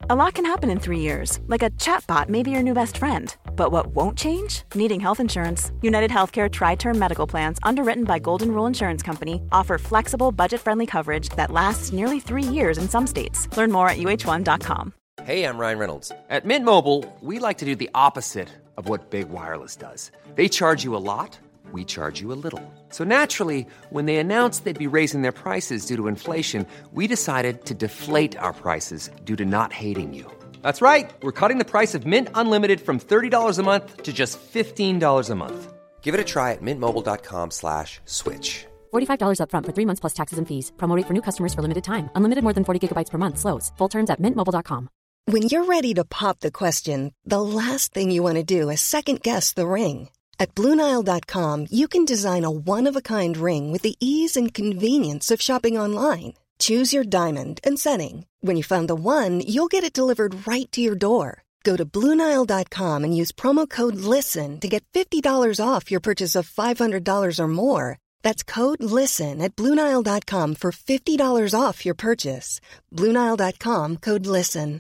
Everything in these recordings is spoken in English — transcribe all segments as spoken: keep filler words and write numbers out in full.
A lot can happen in three years, like a chatbot may be your new best friend. But what won't change? Needing health insurance. United Healthcare Tri-Term Medical Plans, underwritten by Golden Rule Insurance Company, offer flexible, budget-friendly coverage that lasts nearly three years in some states. Learn more at U H one dot com. Hey, I'm Ryan Reynolds. At Mint Mobile, we like to do the opposite of what Big Wireless does. They charge you a lot, we charge you a little. So naturally, when they announced they'd be raising their prices due to inflation, we decided to deflate our prices due to not hating you. That's right. We're cutting the price of Mint Unlimited from thirty dollars a month to just fifteen dollars a month. Give it a try at mintmobile.com slash switch. forty-five dollars up front for three months plus taxes and fees. Promo rate for new customers for limited time. Unlimited more than forty gigabytes per month slows. Full terms at mint mobile dot com. When you're ready to pop the question, the last thing you want to do is second-guess the ring. At Blue Nile dot com, you can design a one-of-a-kind ring with the ease and convenience of shopping online. Choose your diamond and setting. When you find the one, you'll get it delivered right to your door. Go to Blue Nile dot com and use promo code LISTEN to get fifty dollars off your purchase of five hundred dollars or more. That's code LISTEN at Blue Nile dot com for fifty dollars off your purchase. Blue Nile dot com, code LISTEN.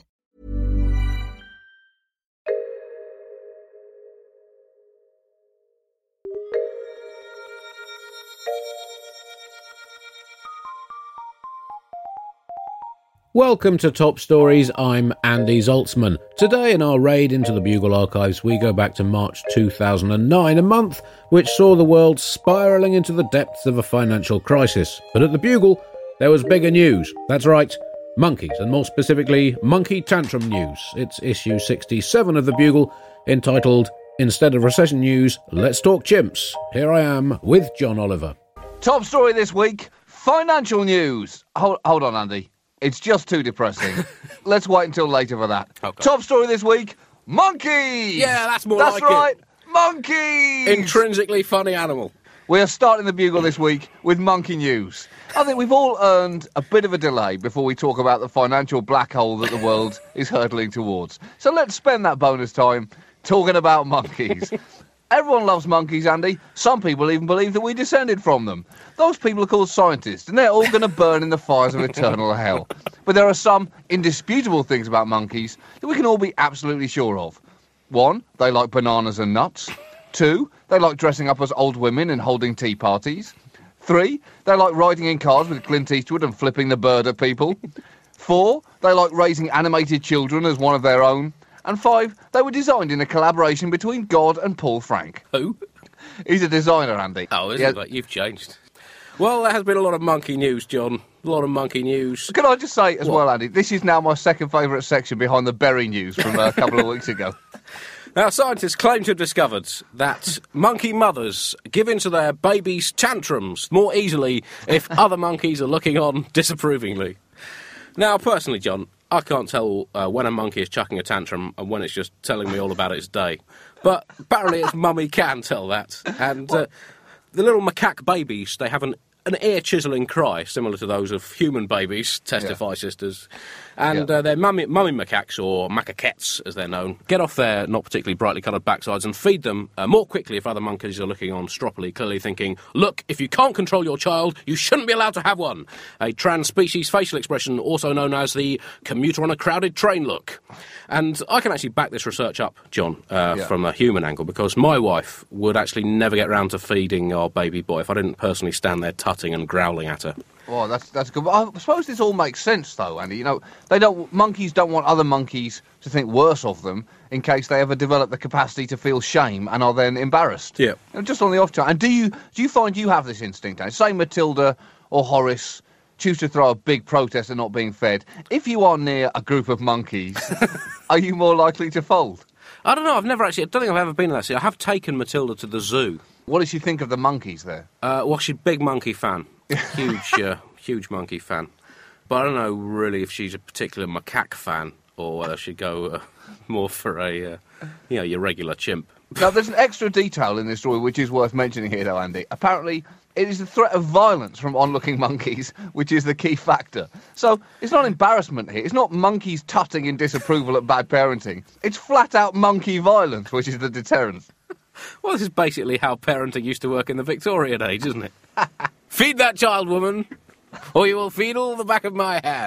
Welcome to Top Stories, I'm Andy Zaltzman. Today in our raid into the Bugle archives, we go back to March two thousand nine, a month which saw the world spiralling into the depths of a financial crisis. But at the Bugle, there was bigger news. That's right, monkeys, and more specifically, Monkey Tantrum News. It's issue sixty-seven of the Bugle, entitled, Instead of Recession News, Let's Talk Chimps. Here I am with John Oliver. Top story this week, financial news. Hold, hold on, Andy. It's just too depressing. Let's wait until later for that. Okay. Top story this week, monkeys! Yeah, that's more that's like right, it. monkeys! Intrinsically funny animal. We are starting the Bugle this week with monkey news. I think we've all earned a bit of a delay before we talk about the financial black hole that the world is hurtling towards. So let's spend that bonus time talking about monkeys. Everyone loves monkeys, Andy. Some people even believe that we descended from them. Those people are called scientists, and they're all going to burn in the fires of eternal hell. But there are some indisputable things about monkeys that we can all be absolutely sure of. One, they like bananas and nuts. Two, they like dressing up as old women and holding tea parties. Three, they like riding in cars with Clint Eastwood and flipping the bird at people. Four, they like raising animated children as one of their own. And five, they were designed in a collaboration between God and Paul Frank. Who? He's a designer, Andy. Oh, is yeah. it? Like, you've changed. Well, there has been a lot of monkey news, John. A lot of monkey news. Can I just say as what? well, Andy, this is now my second favourite section behind the berry news from a couple of weeks ago. Now, scientists claim to have discovered that monkey mothers give in to their babies' tantrums more easily if other monkeys are looking on disapprovingly. Now, personally, John, I can't tell uh, when a monkey is chucking a tantrum and when it's just telling me all about its day. But apparently its mummy can tell that. And uh, the little macaque babies, they have an, an ear-chiselling cry, similar to those of human babies, testify yeah. sisters. And yeah. uh, their mummy, mummy macaques, or macaquettes as they're known, get off their not particularly brightly coloured backsides and feed them uh, more quickly if other monkeys are looking on stroppily, clearly thinking, look, if you can't control your child, you shouldn't be allowed to have one. A trans-species facial expression also known as the commuter on a crowded train look. And I can actually back this research up, John, uh, yeah. from a human angle, because my wife would actually never get round to feeding our baby boy if I didn't personally stand there tutting and growling at her. Oh, that's that's good. I suppose this all makes sense, though, Andy. You know, they don't. Monkeys don't want other monkeys to think worse of them in case they ever develop the capacity to feel shame and are then embarrassed. Yeah. You know, just on the off chance. And do you do you find you have this instinct? Andy? Say Matilda or Horace choose to throw a big protest at not being fed. If you are near a group of monkeys, are you more likely to fold? I don't know. I've never actually. I don't think I've ever been to that. See, I have taken Matilda to the zoo. What does she think of the monkeys there? Uh, well, she's a big monkey fan. Huge, uh, huge monkey fan. But I don't know really if she's a particular macaque fan or whether she'd go uh, more for a, uh, you know, your regular chimp. Now, there's an extra detail in this story which is worth mentioning here, though, Andy. Apparently, it is the threat of violence from onlooking monkeys which is the key factor. So, it's not embarrassment here. It's not monkeys tutting in disapproval at bad parenting. It's flat-out monkey violence which is the deterrent. Well, this is basically how parenting used to work in the Victorian age, isn't it? Feed that child, woman, or you will feed all the back of my hand.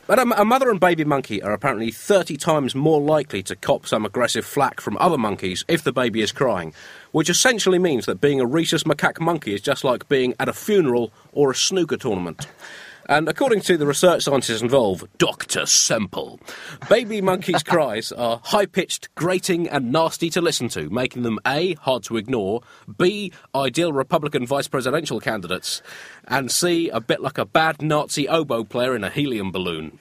But a, a mother and baby monkey are apparently thirty times more likely to cop some aggressive flack from other monkeys if the baby is crying, which essentially means that being a rhesus macaque monkey is just like being at a funeral or a snooker tournament. And according to the research scientists involved, Doctor Semple, baby monkeys' cries are high-pitched, grating and nasty to listen to, making them A, hard to ignore, B, ideal Republican vice presidential candidates, and C, a bit like a bad Nazi oboe player in a helium balloon.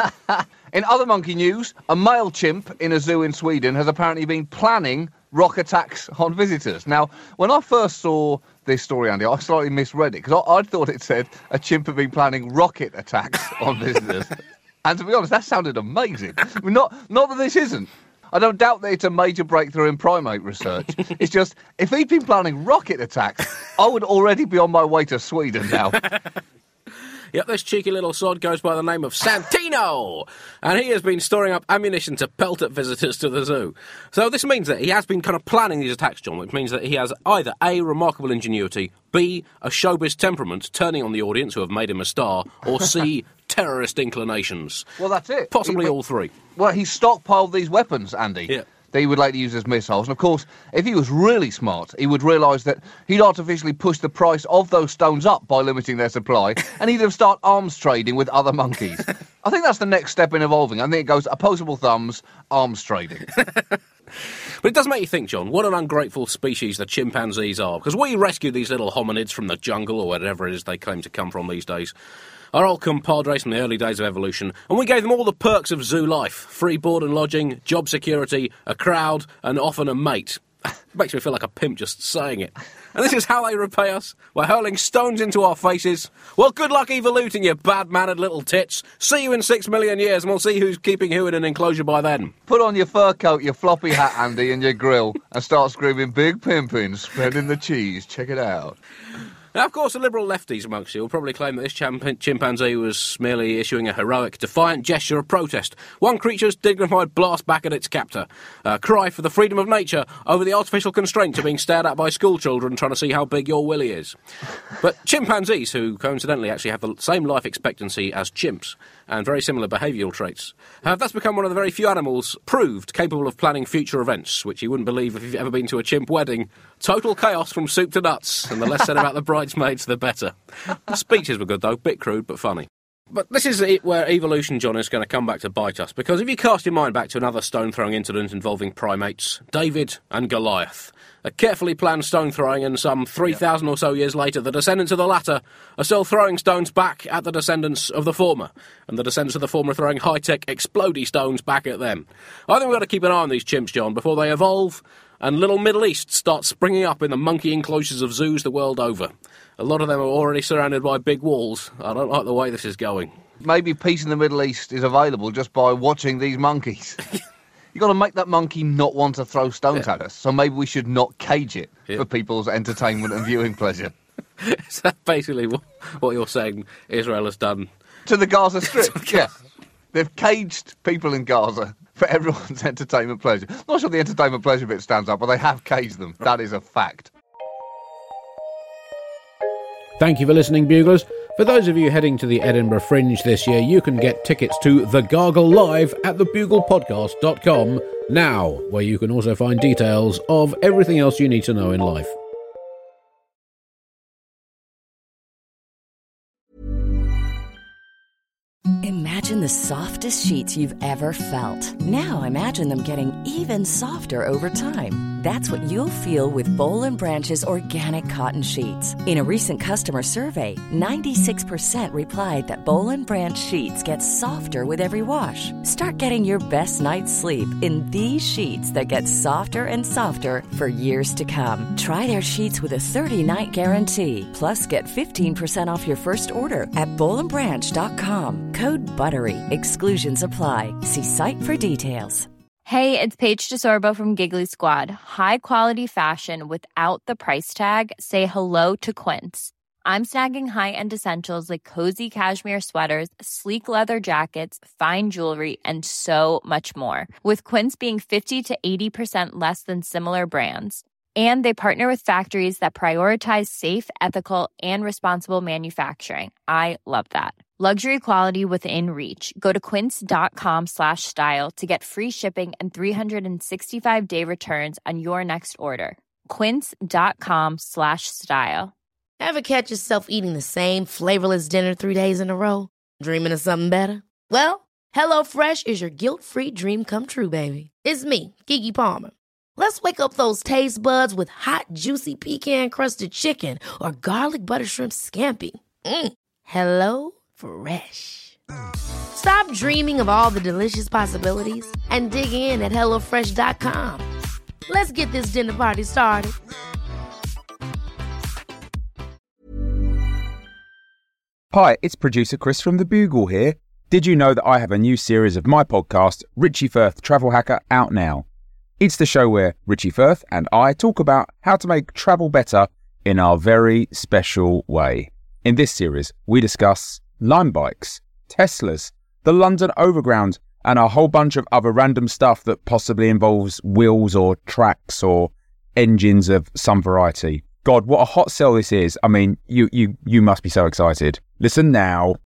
In other monkey news, a male chimp in a zoo in Sweden has apparently been planning rock attacks on visitors. Now, when I first saw this story, Andy, I slightly misread it, because I I'd thought it said a chimp had been planning rocket attacks on visitors. And to be honest, that sounded amazing. I mean, not, not that this isn't. I don't doubt that it's a major breakthrough in primate research. It's just, if he'd been planning rocket attacks, I would already be on my way to Sweden now. Yep, this cheeky little sod goes by the name of Santino, and he has been storing up ammunition to pelt at visitors to the zoo. So this means that he has been kind of planning these attacks, John, which means that he has either A, remarkable ingenuity, B, a showbiz temperament, turning on the audience who have made him a star, or C, terrorist inclinations. Well, that's it. Possibly he, all three. Well, he stockpiled these weapons, Andy. Yeah. That he would later use as missiles. And of course, if he was really smart, he would realise that he'd artificially push the price of those stones up by limiting their supply, and he'd have start arms trading with other monkeys. I think that's the next step in evolving. I think it goes opposable thumbs, arms trading. But it does make you think, John, what an ungrateful species the chimpanzees are. Because we rescued these little hominids from the jungle, or whatever it is they claim to come from these days. Our old compadres from the early days of evolution, and we gave them all the perks of zoo life. Free board and lodging, job security, a crowd, and often a mate. Makes me feel like a pimp just saying it. And this is how they repay us, by hurling stones into our faces. Well, good luck evoluting, you bad-mannered little tits. See you in six million years, and we'll see who's keeping who in an enclosure by then. Put on your fur coat, your floppy hat, Andy, and your grill, and start screaming, big pimpin', spreading the cheese. Check it out. Now, of course, the liberal lefties amongst you will probably claim that this chimp- chimpanzee was merely issuing a heroic, defiant gesture of protest. One creature's dignified blast back at its captor. A cry for the freedom of nature over the artificial constraints of being stared at by school children trying to see how big your willy is. But chimpanzees, who coincidentally actually have the same life expectancy as chimps, and very similar behavioural traits, have thus become one of the very few animals proved capable of planning future events, which you wouldn't believe if you've ever been to a chimp wedding. Total chaos from soup to nuts, and the less said about the bridesmaids, the better. The speeches were good, though. Bit crude, but funny. But this is it where evolution, John, is going to come back to bite us, because if you cast your mind back to another stone-throwing incident involving primates, David and Goliath, a carefully planned stone-throwing, and some three thousand or so years later, the descendants of the latter are still throwing stones back at the descendants of the former, and the descendants of the former are throwing high-tech explodey stones back at them. I think we've got to keep an eye on these chimps, John, before they evolve and little Middle East starts springing up in the monkey enclosures of zoos the world over. A lot of them are already surrounded by big walls. I don't like the way this is going. Maybe peace in the Middle East is available just by watching these monkeys. You've got to make that monkey not want to throw stones Yeah. at us, so maybe we should not cage it Yeah. for people's entertainment and viewing pleasure. Is that basically what, what you're saying Israel has done? To the Gaza Strip, yeah. They've caged people in Gaza for everyone's entertainment pleasure. Not sure the entertainment pleasure bit stands up, but they have caged them. That is a fact. Thank you for listening, Buglers. For those of you heading to the Edinburgh Fringe this year, you can get tickets to The Gargle live at the bugle podcast dot com now, where you can also find details of everything else you need to know in life. Imagine the softest sheets you've ever felt. Now imagine them getting even softer over time. That's what you'll feel with Boll and Branch's organic cotton sheets. In a recent customer survey, ninety-six percent replied that Boll and Branch sheets get softer with every wash. Start getting your best night's sleep in these sheets that get softer and softer for years to come. Try their sheets with a thirty-night guarantee. Plus, get fifteen percent off your first order at boll and branch dot com. Code BUTTERY. Exclusions apply. See site for details. Hey, it's Paige DeSorbo from Giggly Squad. High quality fashion without the price tag. Say hello to Quince. I'm snagging high-end essentials like cozy cashmere sweaters, sleek leather jackets, fine jewelry, and so much more. With Quince being fifty to eighty percent less than similar brands. And they partner with factories that prioritize safe, ethical, and responsible manufacturing. I love that. Luxury quality within reach. Go to quince.com slash style to get free shipping and three sixty-five day returns on your next order. Quince.com slash style. Ever catch yourself eating the same flavorless dinner three days in a row? Dreaming of something better? Well, HelloFresh is your guilt-free dream come true, baby. It's me, Keke Palmer. Let's wake up those taste buds with hot, juicy pecan-crusted chicken or garlic butter shrimp scampi. Mm. Hello Fresh. Stop dreaming of all the delicious possibilities and dig in at hello fresh dot com. Let's get this dinner party started. Hi, it's producer Chris from The Bugle here. Did you know that I have a new series of my podcast, Richie Firth Travel Hacker, out now? It's the show where Richie Firth and I talk about how to make travel better in our very special way. In this series, we discuss Lime bikes, Teslas, the London Overground, and a whole bunch of other random stuff that possibly involves wheels or tracks or engines of some variety. God, what a hot sell this is. I mean, you you you must be so excited. Listen now.